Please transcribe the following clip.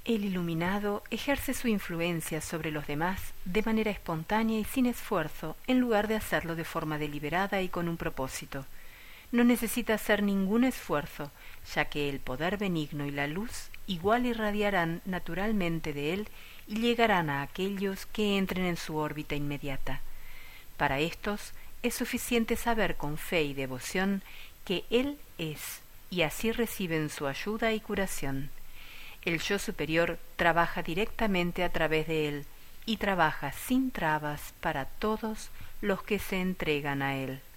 El iluminado ejerce su influencia sobre los demás de manera espontánea y sin esfuerzo, en lugar de hacerlo de forma deliberada y con un propósito. No necesita hacer ningún esfuerzo, ya que el poder benigno y la luz igual irradiarán naturalmente de él y llegarán a aquellos que entren en su órbita inmediata. Para éstos es suficiente saber con fe y devoción que él es, y así reciben su ayuda y curación. El yo superior trabaja directamente a través de él y trabaja sin trabas para todos los que se entregan a él.